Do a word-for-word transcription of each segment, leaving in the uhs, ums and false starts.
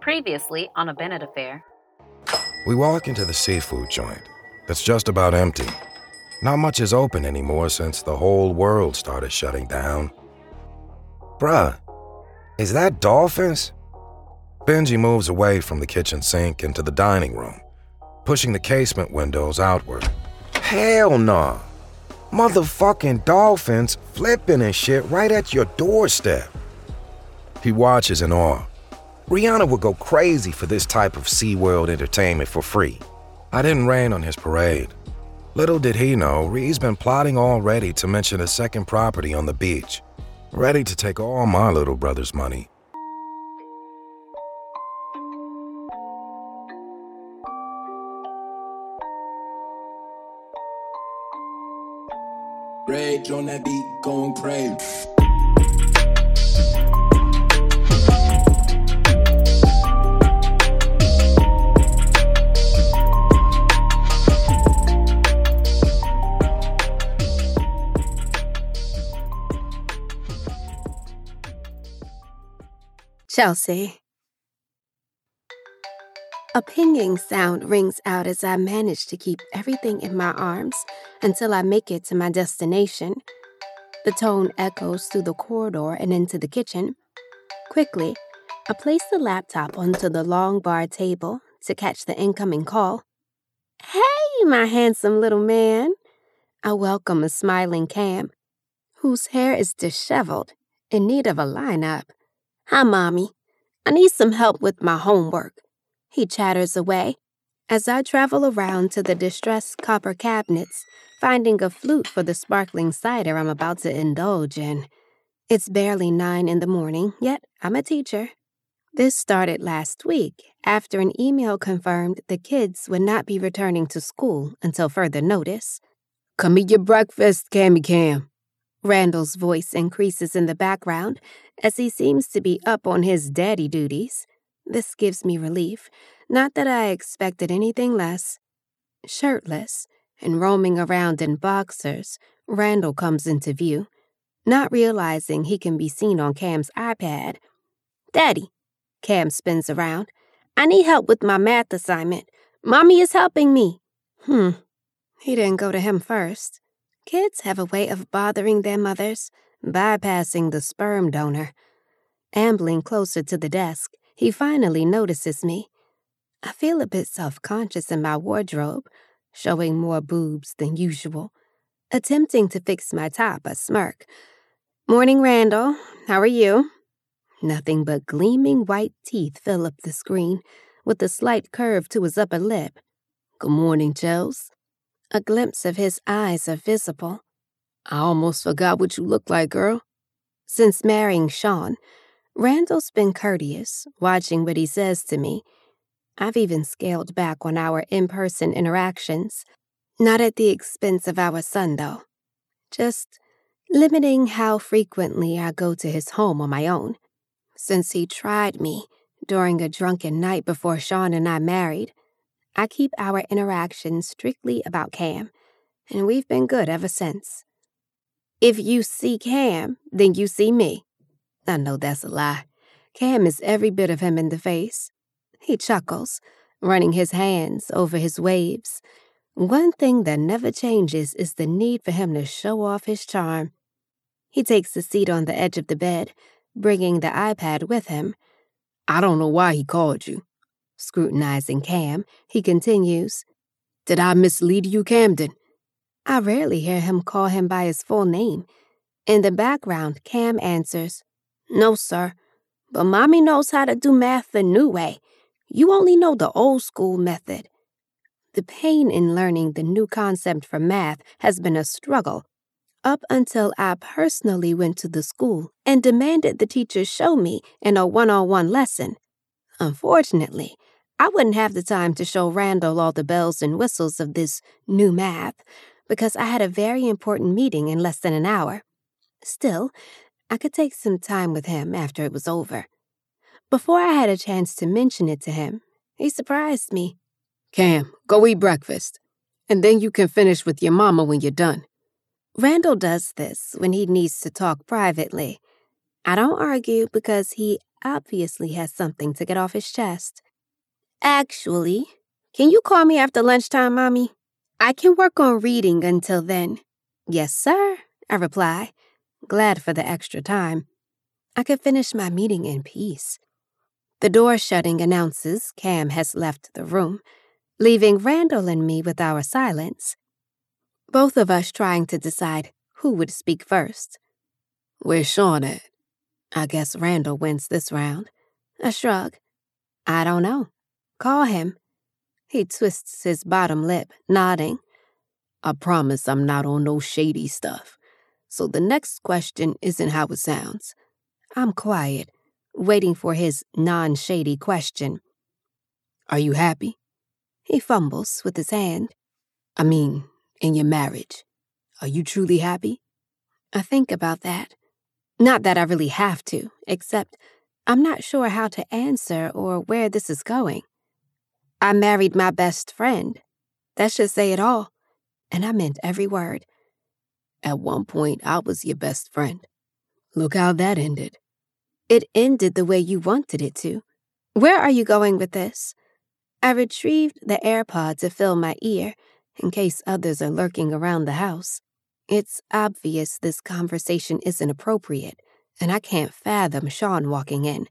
Previously on a Bennett affair. We walk into the seafood joint. It's just about empty. Not much is open anymore since the whole world started shutting down. Bruh, is that dolphins? Benji moves away from the kitchen sink into the dining room, pushing the casement windows outward. Hell nah. Motherfucking dolphins flipping and shit right at your doorstep. He watches in awe. Rihanna would go crazy for this type of SeaWorld entertainment for free. I didn't rain on his parade. Little did he know, Ree's been plotting already to mention a second property on the beach, ready to take all my little brother's money. Rage on that beat, going crazy. Chelsea. A pinging sound rings out as I manage to keep everything in my arms until I make it to my destination. The tone echoes through the corridor and into the kitchen. Quickly, I place the laptop onto the long bar table to catch the incoming call. "Hey, my handsome little man." I welcome a smiling Cam, whose hair is disheveled, in need of a lineup. "Hi, Mommy. I need some help with my homework," he chatters away as I travel around to the distressed copper cabinets, finding a flute for the sparkling cider I'm about to indulge in. It's barely nine in the morning, yet I'm a teacher. This started last week after an email confirmed the kids would not be returning to school until further notice. "Come eat your breakfast, Cammy Cam." Randall's voice increases in the background as he seems to be up on his daddy duties. This gives me relief, not that I expected anything less. Shirtless and roaming around in boxers, Randall comes into view, not realizing he can be seen on Cam's iPad. "Daddy," Cam spins around, "I need help with my math assignment. Mommy is helping me." Hmm, he didn't go to him first. Kids have a way of bothering their mothers, bypassing the sperm donor. Ambling closer to the desk, he finally notices me. I feel a bit self-conscious in my wardrobe, showing more boobs than usual. Attempting to fix my top, I smirk. "Morning, Randall. How are you?" Nothing but gleaming white teeth fill up the screen, with a slight curve to his upper lip. "Good morning, Chels." A glimpse of his eyes are visible. "I almost forgot what you look like, girl." Since marrying Sean, Randall's been courteous, watching what he says to me. I've even scaled back on our in-person interactions. Not at the expense of our son, though. Just limiting how frequently I go to his home on my own. Since he tried me during a drunken night before Sean and I married, I keep our interactions strictly about Cam, and we've been good ever since. If you see Cam, then you see me. I know that's a lie. Cam is every bit of him in the face. He chuckles, running his hands over his waves. One thing that never changes is the need for him to show off his charm. He takes a seat on the edge of the bed, bringing the iPad with him. "I don't know why he called you." Scrutinizing Cam, he continues, "Did I mislead you, Camden?" I rarely hear him call him by his full name. In the background, Cam answers, "No, sir, but Mommy knows how to do math the new way. You only know the old school method." The pain in learning the new concept for math has been a struggle, up until I personally went to the school and demanded the teacher show me in a one-on-one lesson. Unfortunately, I wouldn't have the time to show Randall all the bells and whistles of this new math because I had a very important meeting in less than an hour. Still, I could take some time with him after it was over. Before I had a chance to mention it to him, he surprised me. "Cam, go eat breakfast, and then you can finish with your mama when you're done." Randall does this when he needs to talk privately. I don't argue because he obviously has something to get off his chest. Actually, can you call me after lunchtime, Mommy? I can work on reading until then. Yes, sir, I reply, glad for the extra time. I could finish my meeting in peace. The door shutting announces Cam has left the room, leaving Randall and me with our silence, both of us trying to decide who would speak first. Where's Sean at? I guess Randall wins this round. A shrug. I don't know. Call him. He twists his bottom lip, nodding. I promise I'm not on no shady stuff. So the next question isn't how it sounds. I'm quiet, waiting for his non-shady question. Are you happy? He fumbles with his hand. I mean, in your marriage. Are you truly happy? I think about that. Not that I really have to, except I'm not sure how to answer or where this is going. I married my best friend. That should say it all. And I meant every word. At one point, I was your best friend. Look how that ended. It ended the way you wanted it to. Where are you going with this? I retrieved the AirPod to fill my ear, in case others are lurking around the house. It's obvious this conversation isn't appropriate, and I can't fathom Sean walking in.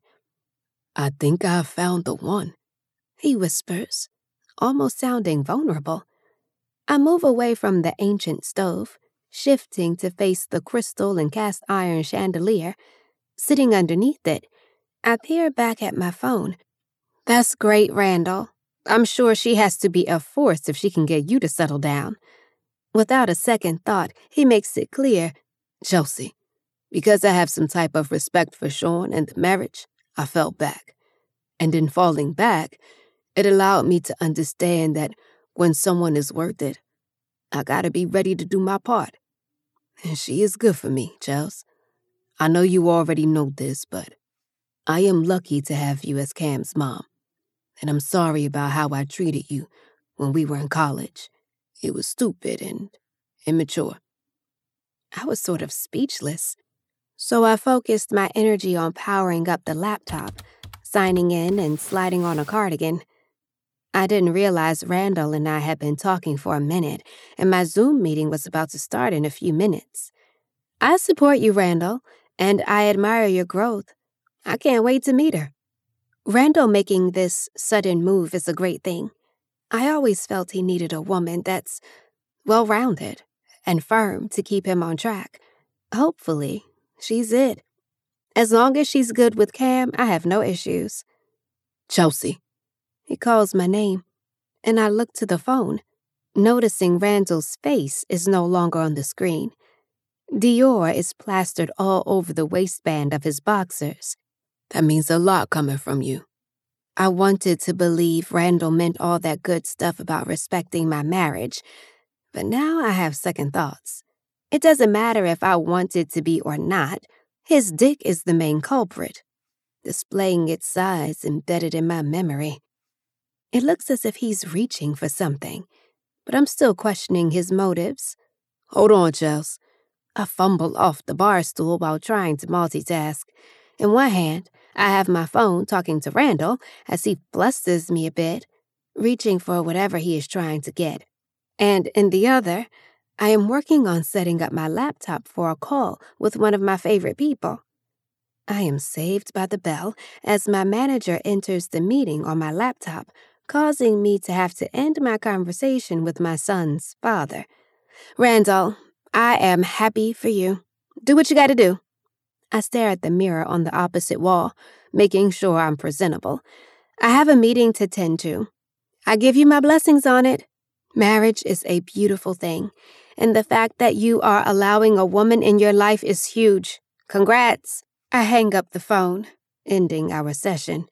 I think I've found the one, he whispers, almost sounding vulnerable. I move away from the ancient stove, shifting to face the crystal and cast iron chandelier. Sitting underneath it, I peer back at my phone. That's great, Randall. I'm sure she has to be a force if she can get you to settle down. Without a second thought, he makes it clear. Chelsea, because I have some type of respect for Sean and the marriage, I fell back. And in falling back, it allowed me to understand that when someone is worth it, I gotta be ready to do my part. And she is good for me, Chels. I know you already know this, but I am lucky to have you as Cam's mom. And I'm sorry about how I treated you when we were in college. It was stupid and immature. I was sort of speechless, so I focused my energy on powering up the laptop, signing in and sliding on a cardigan. I didn't realize Randall and I had been talking for a minute, and my Zoom meeting was about to start in a few minutes. I support you, Randall, and I admire your growth. I can't wait to meet her. Randall making this sudden move is a great thing. I always felt he needed a woman that's well-rounded and firm to keep him on track. Hopefully, she's it. As long as she's good with Cam, I have no issues. Chelsea. He calls my name, and I look to the phone, noticing Randall's face is no longer on the screen. Dior is plastered all over the waistband of his boxers. That means a lot coming from you. I wanted to believe Randall meant all that good stuff about respecting my marriage, but now I have second thoughts. It doesn't matter if I want it to be or not. His dick is the main culprit, displaying its size embedded in my memory. It looks as if he's reaching for something, but I'm still questioning his motives. Hold on, Chels. I fumble off the bar stool while trying to multitask. In one hand, I have my phone talking to Randall as he flusters me a bit, reaching for whatever he is trying to get. And in the other, I am working on setting up my laptop for a call with one of my favorite people. I am saved by the bell as my manager enters the meeting on my laptop, causing me to have to end my conversation with my son's father. Randall, I am happy for you. Do what you gotta do. I stare at the mirror on the opposite wall, making sure I'm presentable. I have a meeting to tend to. I give you my blessings on it. Marriage is a beautiful thing, and the fact that you are allowing a woman in your life is huge. Congrats. I hang up the phone, ending our session.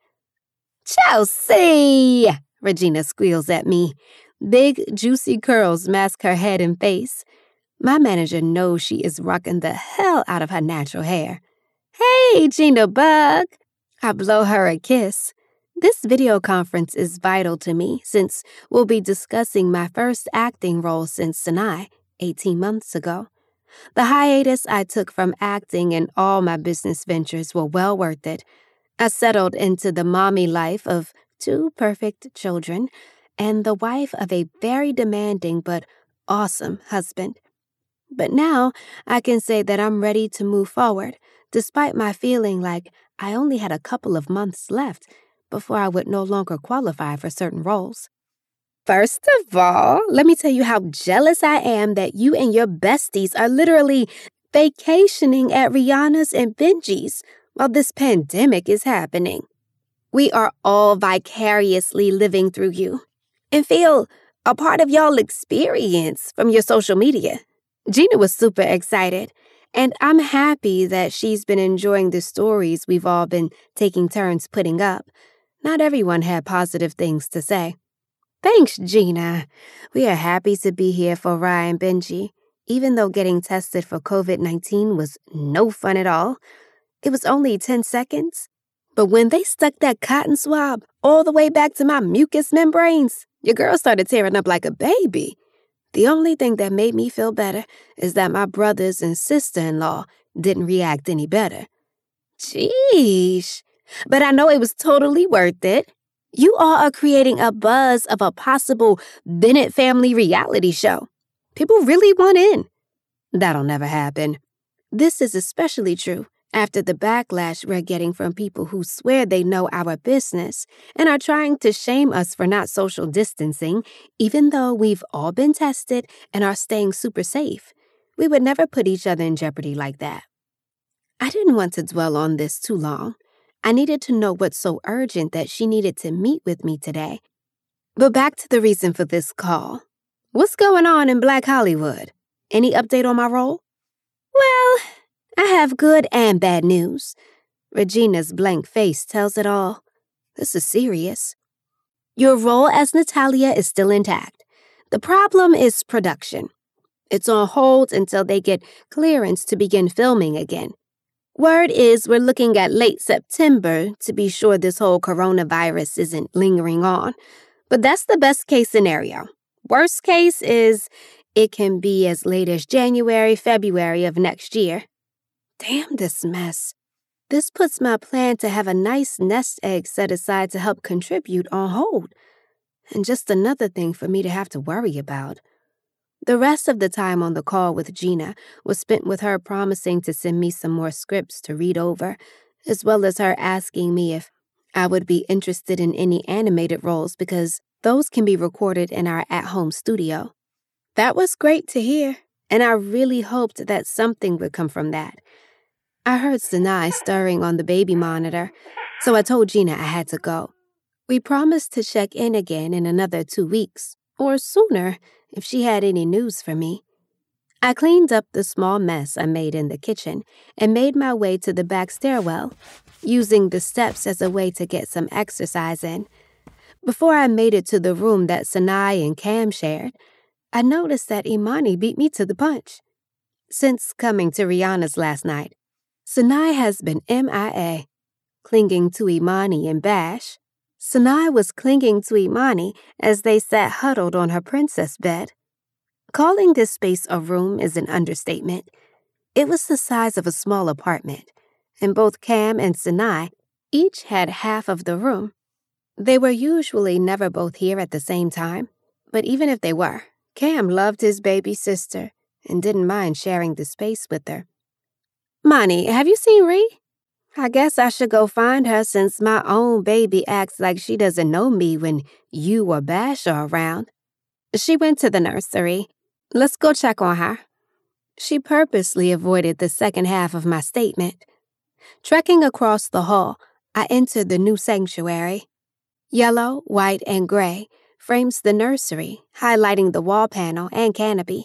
Chelsea! Regina squeals at me. Big, juicy curls mask her head and face. My manager knows she is rocking the hell out of her natural hair. Hey, Gina Bug! I blow her a kiss. This video conference is vital to me since we'll be discussing my first acting role since Sinai, eighteen months ago. The hiatus I took from acting and all my business ventures were well worth it. I settled into the mommy life of two perfect children and the wife of a very demanding but awesome husband. But now I can say that I'm ready to move forward, despite my feeling like I only had a couple of months left before I would no longer qualify for certain roles. First of all, let me tell you how jealous I am that you and your besties are literally vacationing at Rihanna's and Benji's while this pandemic is happening. We are all vicariously living through you and feel a part of y'all experience from your social media. Gina was super excited, and I'm happy that she's been enjoying the stories we've all been taking turns putting up. Not everyone had positive things to say. Thanks, Gina. We are happy to be here for Ryan Benji, even though getting tested for covid nineteen was no fun at all. It was only ten seconds. But when they stuck that cotton swab all the way back to my mucous membranes, your girl started tearing up like a baby. The only thing that made me feel better is that my brothers and sister-in-law didn't react any better. Sheesh. But I know it was totally worth it. You all are creating a buzz of a possible Bennett family reality show. People really want in. That'll never happen. This is especially true after the backlash we're getting from people who swear they know our business and are trying to shame us for not social distancing, even though we've all been tested and are staying super safe. We would never put each other in jeopardy like that. I didn't want to dwell on this too long. I needed to know what's so urgent that she needed to meet with me today. But back to the reason for this call. What's going on in Black Hollywood? Any update on my role? Well, I have good and bad news. Regina's blank face tells it all. This is serious. Your role as Natalia is still intact. The problem is production. It's on hold until they get clearance to begin filming again. Word is we're looking at late September to be sure this whole coronavirus isn't lingering on. But that's the best case scenario. Worst case is it can be as late as January, February of next year. Damn this mess. This puts my plan to have a nice nest egg set aside to help contribute on hold. And just another thing for me to have to worry about. The rest of the time on the call with Gina was spent with her promising to send me some more scripts to read over, as well as her asking me if I would be interested in any animated roles because those can be recorded in our at-home studio. That was great to hear, and I really hoped that something would come from that. I heard Sinai stirring on the baby monitor, so I told Gina I had to go. We promised to check in again in another two weeks, or sooner, if she had any news for me. I cleaned up the small mess I made in the kitchen and made my way to the back stairwell, using the steps as a way to get some exercise in. Before I made it to the room that Sinai and Cam shared, I noticed that Imani beat me to the punch. Since coming to Rihanna's last night, Sinai has been M I A, clinging to Imani and Bash. Sinai was clinging to Imani as they sat huddled on her princess bed. Calling this space a room is an understatement. It was the size of a small apartment, and both Cam and Sinai each had half of the room. They were usually never both here at the same time, but even if they were, Cam loved his baby sister and didn't mind sharing the space with her. Mani, have you seen Ree? I guess I should go find her since my own baby acts like she doesn't know me when you or Bash are around. She went to the nursery. Let's go check on her. She purposely avoided the second half of my statement. Trekking across the hall, I entered the new sanctuary. Yellow, white, and gray frames the nursery, highlighting the wall panel and canopy.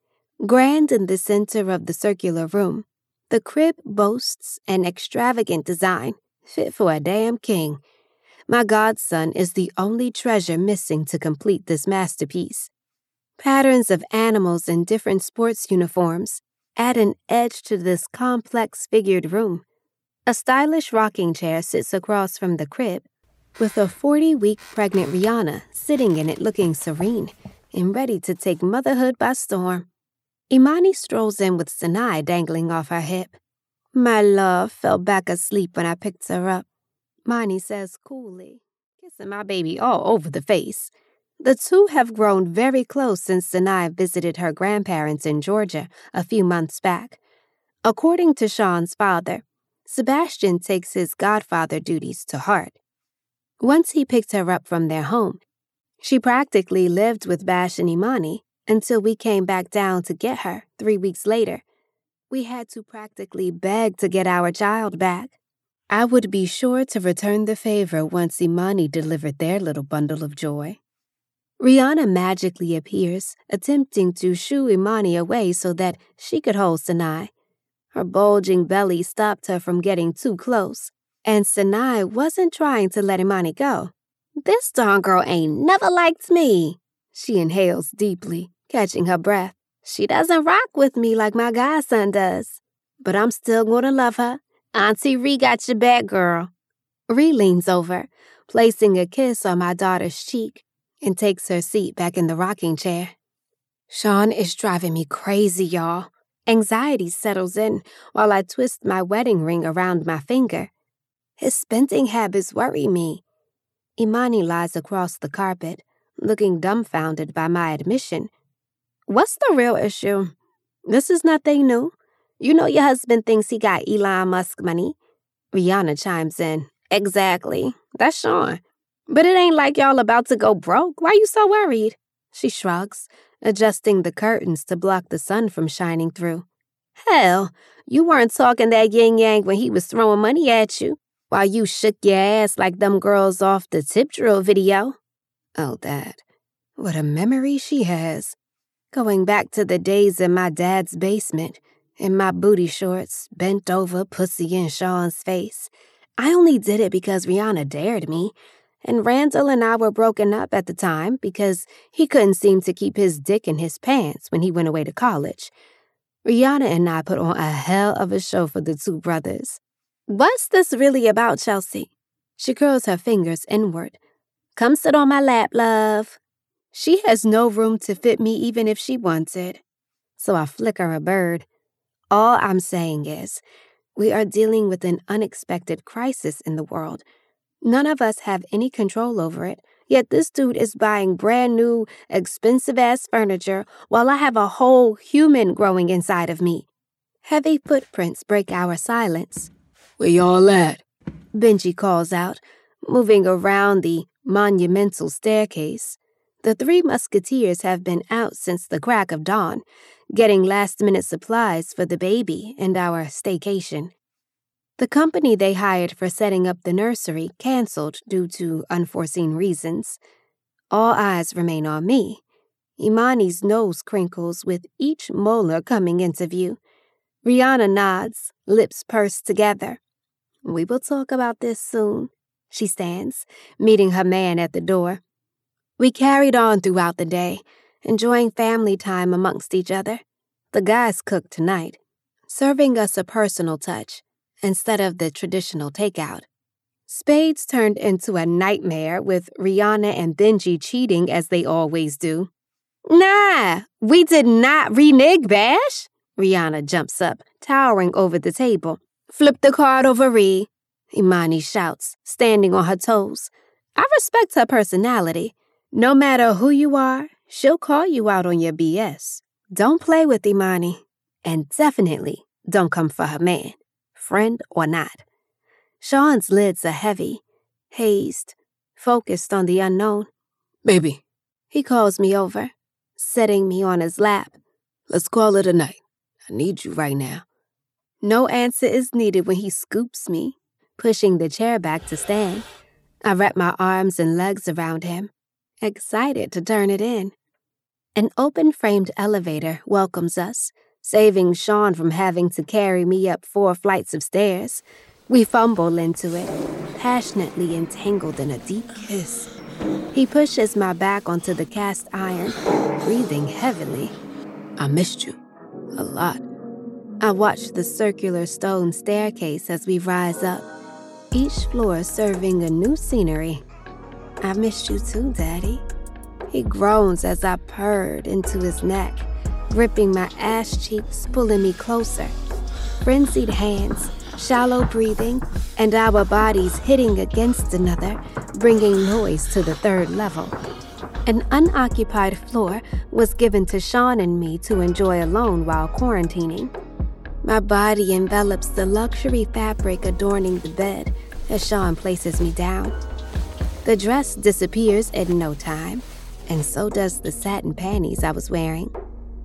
Grand in the center of the circular room, the crib boasts an extravagant design, fit for a damn king. My godson is the only treasure missing to complete this masterpiece. Patterns of animals in different sports uniforms add an edge to this complex figured room. A stylish rocking chair sits across from the crib, with a forty-week pregnant Rihanna sitting in it looking serene and ready to take motherhood by storm. Imani strolls in with Sinai dangling off her hip. My love fell back asleep when I picked her up. Monty says coolly, kissing my baby all over the face. The two have grown very close since Sanai visited her grandparents in Georgia a few months back. According to Sean's father, Sebastian takes his godfather duties to heart. Once he picked her up from their home, she practically lived with Bash and Imani until we came back down to get her three weeks later. We had to practically beg to get our child back. I would be sure to return the favor once Imani delivered their little bundle of joy. Rihanna magically appears, attempting to shoo Imani away so that she could hold Sanai. Her bulging belly stopped her from getting too close, and Sanai wasn't trying to let Imani go. "This darn girl ain't never liked me," she inhales deeply, catching her breath. "She doesn't rock with me like my godson does. But I'm still gonna love her. Auntie Ree got your back, girl." Ree leans over, placing a kiss on my daughter's cheek, and takes her seat back in the rocking chair. Sean is driving me crazy, y'all. Anxiety settles in while I twist my wedding ring around my finger. His spending habits worry me. Imani lies across the carpet, looking dumbfounded by my admission. "What's the real issue? This is nothing new. You know your husband thinks he got Elon Musk money." Rihanna chimes in. "Exactly. That's Sean. But it ain't like y'all about to go broke. Why you so worried?" She shrugs, adjusting the curtains to block the sun from shining through. "Hell, you weren't talking that yin-yang when he was throwing money at you, while you shook your ass like them girls off the tip drill video." Oh, Dad, what a memory she has. Going back to the days in my dad's basement, in my booty shorts, bent over, pussy in Sean's face. I only did it because Rihanna dared me. And Randall and I were broken up at the time because he couldn't seem to keep his dick in his pants when he went away to college. Rihanna and I put on a hell of a show for the two brothers. "What's this really about, Chelsea?" She curls her fingers inward. "Come sit on my lap, love." She has no room to fit me even if she wanted. So I flicker a bird. All I'm saying is, we are dealing with an unexpected crisis in the world. None of us have any control over it, yet this dude is buying brand new, expensive-ass furniture while I have a whole human growing inside of me. Heavy footprints break our silence. "Where y'all at?" Benji calls out, moving around the monumental staircase. The three musketeers have been out since the crack of dawn, getting last-minute supplies for the baby and our staycation. The company they hired for setting up the nursery canceled due to unforeseen reasons. All eyes remain on me. Imani's nose crinkles with each molar coming into view. Rihanna nods, lips pursed together. "We will talk about this soon." She stands, meeting her man at the door. We carried on throughout the day, enjoying family time amongst each other. The guys cooked tonight, serving us a personal touch instead of the traditional takeout. Spades turned into a nightmare with Rihanna and Benji cheating as they always do. "Nah, we did not renege, Bash." Rihanna jumps up, towering over the table. "Flip the card over, Ree," Imani shouts, standing on her toes. I respect her personality. No matter who you are, she'll call you out on your B S. Don't play with Imani, and definitely don't come for her man, friend or not. Sean's lids are heavy, hazed, focused on the unknown. "Baby," he calls me over, setting me on his lap. "Let's call it a night. I need you right now." No answer is needed when he scoops me, pushing the chair back to stand. I wrap my arms and legs around him, excited to turn it in. An open-framed elevator welcomes us, saving Sean from having to carry me up four flights of stairs. We fumble into it, passionately entangled in a deep kiss. He pushes my back onto the cast iron, breathing heavily. "I missed you. A lot." I watch the circular stone staircase as we rise up, each floor serving a new scenery. "I missed you too, Daddy." He groans as I purred into his neck, gripping my ass cheeks, pulling me closer. Frenzied hands Shallow breathing and our bodies hitting against another, bringing noise to the third level. An unoccupied floor was given to Sean and me to enjoy alone while quarantining. My body envelops the luxury fabric adorning the bed as Sean places me down. The dress disappears in no time, and so does the satin panties I was wearing.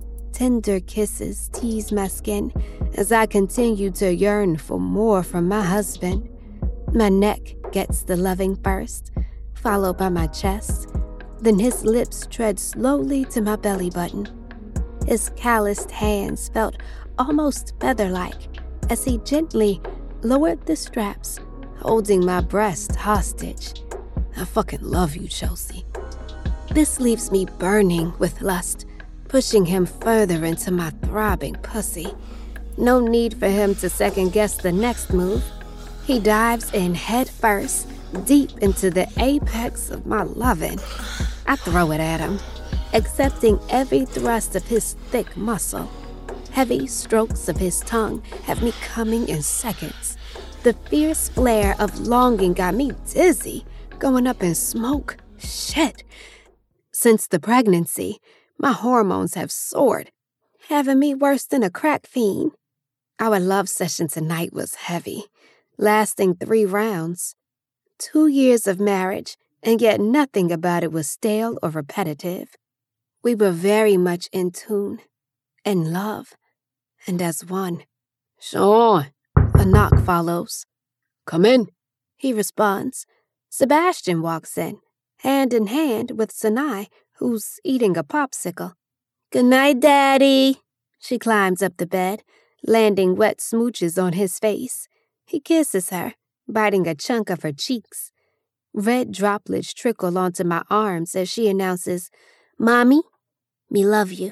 Tender kisses tease my skin as I continue to yearn for more from my husband. My neck gets the loving first, followed by my chest. Then his lips tread slowly to my belly button. His calloused hands felt almost feather-like as he gently lowered the straps, holding my breast hostage. I fucking love you, Chelsea. This leaves me burning with lust, pushing him further into my throbbing pussy. No need for him to second-guess the next move. He dives in head first, deep into the apex of my lovin'. I throw it at him, accepting every thrust of his thick muscle. Heavy strokes of his tongue have me coming in seconds. The fierce flare of longing got me dizzy, going up in smoke. Shit. Since the pregnancy, my hormones have soared, having me worse than a crack fiend. Our love session tonight was heavy, lasting three rounds. Two years of marriage, and yet nothing about it was stale or repetitive. We were very much in tune, in love, and as one. Sean, a knock follows. Come in, he responds. Sebastian walks in, hand in hand with Sanai, who's eating a popsicle. Good night, Daddy. She climbs up the bed, landing wet smooches on his face. He kisses her, biting a chunk of her cheeks. Red droplets trickle onto my arms as she announces, Mommy, me love you.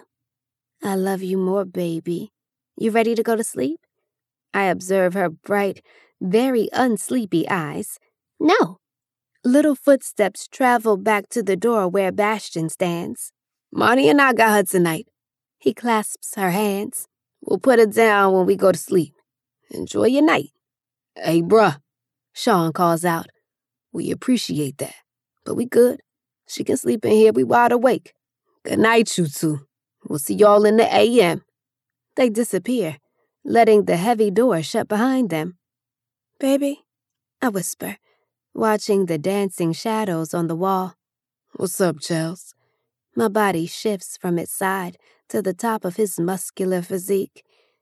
I love you more, baby. You ready to go to sleep? I observe her bright, very unsleepy eyes. No. Little footsteps travel back to the door where Bastian stands. Monty and I got her tonight. He clasps her hands. We'll put her down when we go to sleep. Enjoy your night. Hey, bruh, Sean calls out. We appreciate that, but we good. She can sleep in here. We wide awake. Good night, you two. We'll see y'all in the A M. They disappear, letting the heavy door shut behind them. Baby, I whisper, watching the dancing shadows on the wall. What's up, Chels? My body shifts from its side to the top of his muscular physique.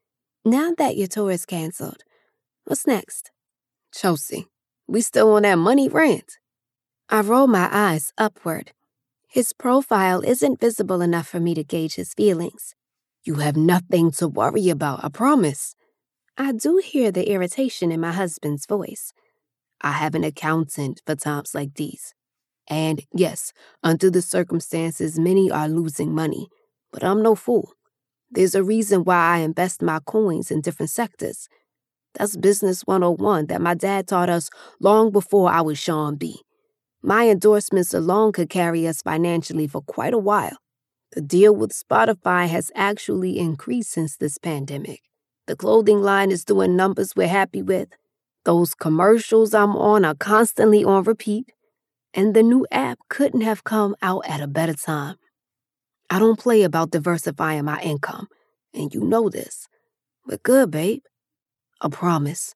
Now that your tour is canceled, what's next? Chelsea, we still on that money rant. I roll my eyes upward. His profile isn't visible enough for me to gauge his feelings. You have nothing to worry about, I promise. I do hear the irritation in my husband's voice. I have an accountant for times like these. And yes, under the circumstances, many are losing money. But I'm no fool. There's a reason why I invest my coins in different sectors. That's business one oh one that my dad taught us long before I was Sean B. My endorsements alone could carry us financially for quite a while. The deal with Spotify has actually increased since this pandemic. The clothing line is doing numbers we're happy with. Those commercials I'm on are constantly on repeat. And the new app couldn't have come out at a better time. I don't play about diversifying my income, and you know this. We're good, babe. I promise.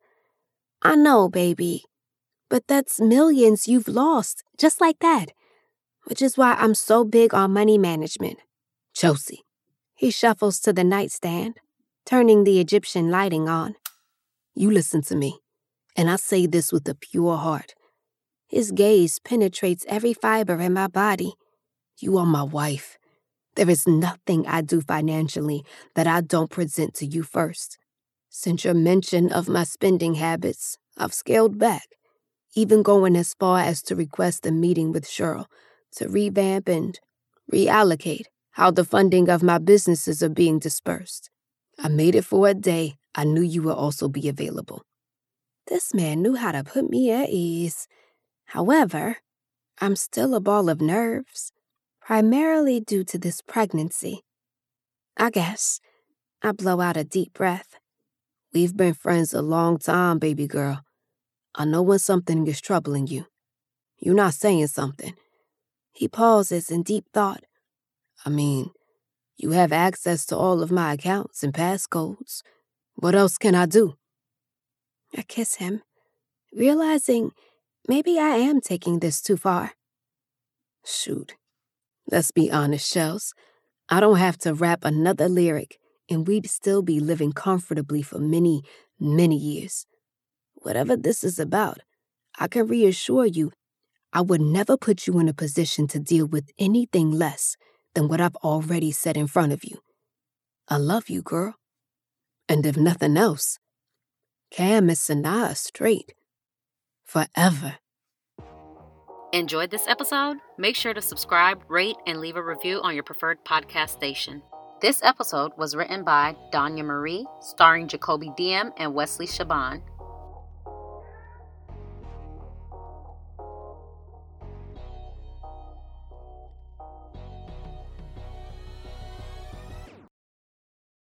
I know, baby. But that's millions you've lost, just like that. Which is why I'm so big on money management. Chelsea. He shuffles to the nightstand, turning the Egyptian lighting on. You listen to me, and I say this with a pure heart. His gaze penetrates every fiber in my body. You are my wife. There is nothing I do financially that I don't present to you first. Since your mention of my spending habits, I've scaled back, even going as far as to request a meeting with Cheryl to revamp and reallocate how the funding of my businesses are being dispersed. I made it for a day I knew you would also be available. This man knew how to put me at ease. However, I'm still a ball of nerves, primarily due to this pregnancy. I guess I blow out a deep breath. We've been friends a long time, baby girl. I know when something is troubling you. You're not saying something. He pauses in deep thought. I mean, you have access to all of my accounts and passcodes. What else can I do? I kiss him, realizing maybe I am taking this too far. Shoot. Let's be honest, Shells. I don't have to rap another lyric, and we'd still be living comfortably for many, many years. Whatever this is about, I can reassure you I would never put you in a position to deal with anything less than what I've already set in front of you. I love you, girl. And if nothing else, Cam and Sanaa straight. Forever. Enjoyed this episode? Make sure to subscribe, rate, and leave a review on your preferred podcast station. This episode was written by Danya Marie, starring Jacoby Diem and Wesley Shaban.